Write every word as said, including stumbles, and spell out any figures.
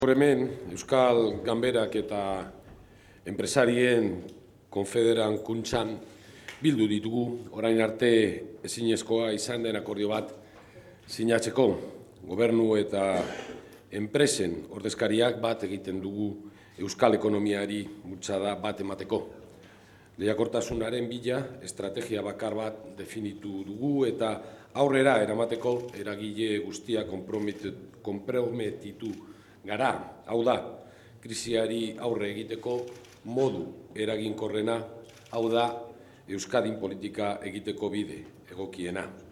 Hemen, Euskal Ganberak eta enpresarien konfederankuntzan bildu ditugu, orain arte ezinezkoa izan den akordio bat sinatzeko. Gobernu eta enpresen ordezkariak bat egiten dugu Euskal ekonomiari bultzada bat emateko. Lehiakortasunaren bila estrategia bakar bat definitu dugu eta aurrera eramateko eragile guztia konprometitu gara, hau da, krisiari aurre egiteko modu eraginkorrena, hau da, Euskadin politika egiteko bide egokiena.